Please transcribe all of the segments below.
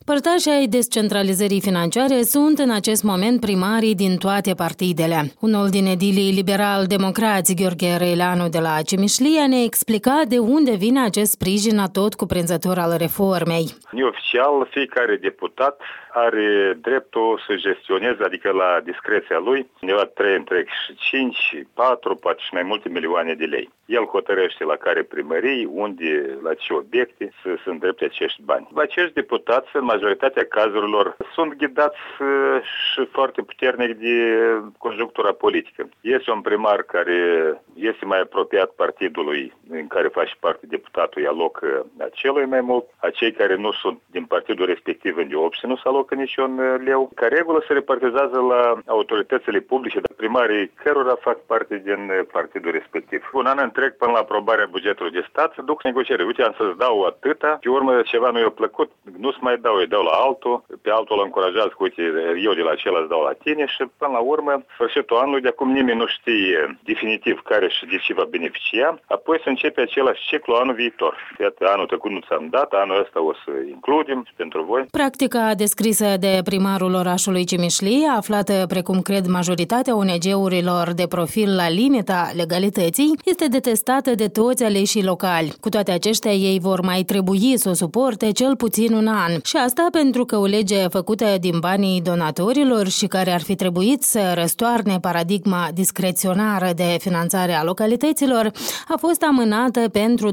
Părtași ai descentralizării financiare sunt în acest moment primarii din toate partidele. Unul din edilii liberal-democrați, Gheorghe Răileanu de la Cimișlia, ne explica de unde vine acest sprijin atot cuprinzător al reformei. Neoficial, fiecare deputat are dreptul să gestioneze, adică la discreția lui, undeva 3,5, 4, poate și mai multe milioane de lei. El hotărăște la care primării, unde, la ce obiecte să se îndrepte acești bani. Acești deputați, în majoritatea cazurilor, sunt ghidați și foarte puternic de conjunctura politică. Este un primar care este mai apropiat partidului în care face parte deputatul, îi alocă acelui mai mult. Acei care nu sunt din partidul respectiv în deopște nu se alocă niciun leu. Ca regulă se repartizează la autoritățile publice, dar primarii cărora fac parte din partidul respectiv. Un an întreg până la aprobarea bugetului de stat se duc negocieri. Uite, am să-ți dau atâta, pe urmă ceva nu i-a plăcut, nu-ți mai dau, îi dau la altul, pe altul îl încurajează că uite, eu de la acela îți dau la tine și până la urmă, sfârșitul anului, de acum nimeni nu știe definitiv care și de ce va beneficia, apoi se începe același ciclu anul viitor. Iată, anul trecut nu ți-am dat, anul ăsta o să includem și pentru voi. Practica descrisă de primarul orașului Cimișlia, aflată, precum cred majoritatea ONG-urilor de profil la limita legalității, este detestată de toți aleșii locali. Cu toate aceștia, ei vor mai trebui să o suporte cel puțin un an. Și asta pentru că o lege făcută din banii donatorilor și care ar fi trebuit să răstoarne paradigma discreționară de finanțare a localităților a fost amânată pentru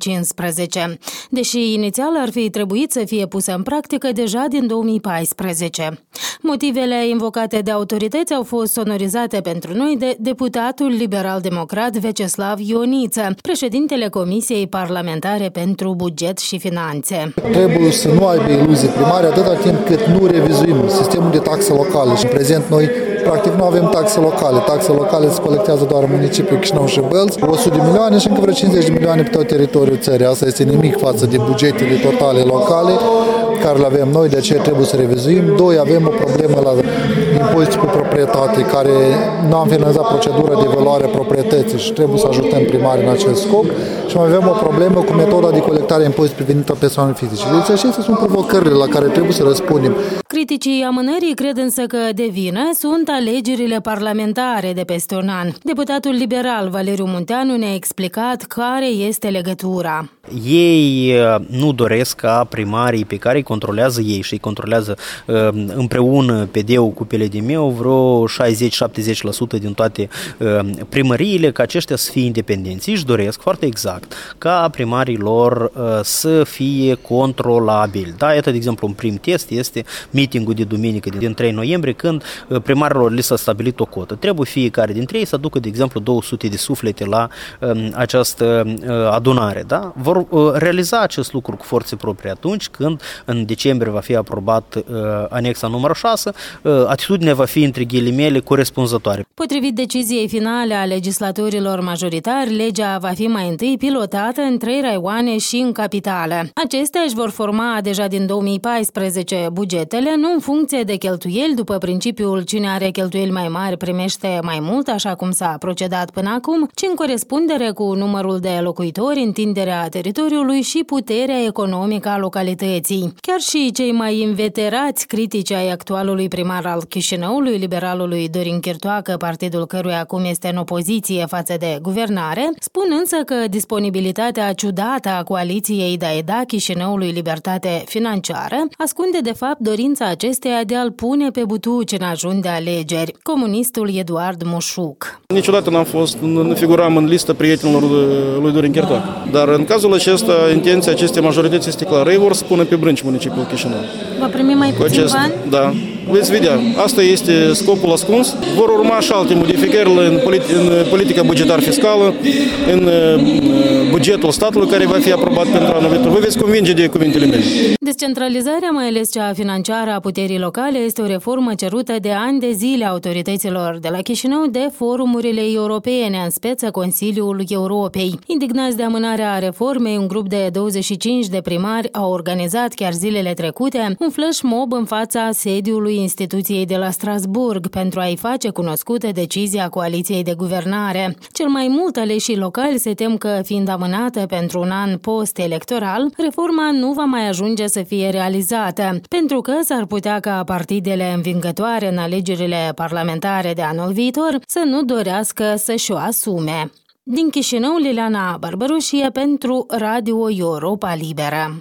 2015, deși inițial ar fi trebuit să fie pusă în practică deja din 2014. Motivele invocate de autorități au fost sonorizate pentru noi de deputatul liberal-democrat Veceslav Ioniță, președintele Comisiei Parlamentare pentru Buget și Finanțe. Trebuie să nu aibă iluzii primare atâta timp cât nu revizuim sistemul de taxe locale. Și în prezent noi practic nu avem taxe locale. Taxe locale se colectează doar în municipiul Chișinău și Bălți, 100 de milioane și încă vreo 50 de milioane pe tot teritoriul țării. Asta este nimic față de bugetele totale locale care le avem noi, de aceea trebuie să revizuim. Doi, avem o problemă la impozitul pe proprietate, care nu am finalizat procedura de evaluare a proprietății și trebuie să ajutăm primarii în acest scop. Și mai avem o problemă cu metoda de colectare a impozitului pe venit persoane fizice. Deci acestea sunt provocările la care trebuie să răspundem. Criticii amânării cred însă că de vină sunt alegerile parlamentare de peste un an. Deputatul liberal Valeriu Munteanu ne-a explicat care este legătura. Ei nu doresc ca primarii pe care îi controlează ei și îi controlează împreună PD-ul cu PLDM vreo 60-70% din toate primăriile, ca aceștia să fie independenți. Își doresc foarte exact ca primarii lor să fie controlabili. Da, iată, de exemplu, un prim test este meetingul de duminică din 3 noiembrie, când primarilor li s-a stabilit o cotă. Trebuie fiecare dintre ei să aducă, de exemplu, 200 de suflete la această adunare. Da? Vor realiza acest lucru cu forțe proprii atunci când în decembrie va fi aprobat anexa numărul 6, atitudinea va fi între ghilimele corespunzătoare. Potrivit deciziei finale a legislatorilor majoritari, legea va fi mai întâi pilotată în 3 raioane și în capitală. Acestea își vor forma deja din 2014 bugetele, nu în funcție de cheltuieli, după principiul cine are cheltuieli mai mari primește mai mult, așa cum s-a procedat până acum, ci în corespundere cu numărul de locuitori, întinderea teritoriului și puterea economică a localității. Chiar și cei mai inveterați critici ai actualului primar al Chișinăului, liberalului Dorin Chirtoacă, partidul căruia acum este în opoziție față de guvernare, spun însă că disponibilitatea ciudată a coaliției de a da Chișinăului libertate financiară ascunde de fapt dorința acesteia de a-l pune pe butuci în ajun de alegeri. Comunistul Eduard Moșuc. Niciodată nu figuram în listă prietenilor lui Dorin Chirtoacă. Dar în cazul acesta, intenția acestei majorități este clară. Ei vor să pună pe brânci municipiul Chișinău. Va primi mai puțin bani? Da. Veți vedea. Asta este scopul ascuns. Vor urma și alte modificări în politica bugetar-fiscală, în bugetul statului care va fi aprobat pentru anul viitor. Vă veți convinge de cuvintele mele. Descentralizarea, mai ales cea financiară a puterii locale, este o reformă cerută de ani de zile autorităților de la Chișinău de forumurile europene, în speță Consiliul Europei. Indignați de amânarea reformei, un grup de 25 de primari au organizat chiar zilele trecute un flash mob în fața sediului secretarului instituției de la Strasburg pentru a-i face cunoscută decizia coaliției de guvernare. Cel mai mult aleșii locali se tem că, fiind amânată pentru un an post-electoral, reforma nu va mai ajunge să fie realizată, pentru că s-ar putea ca partidele învingătoare în alegerile parlamentare de anul viitor să nu dorească să-și o asume. Din Chișinău, Liliana Barbărușie pentru Radio Europa Liberă.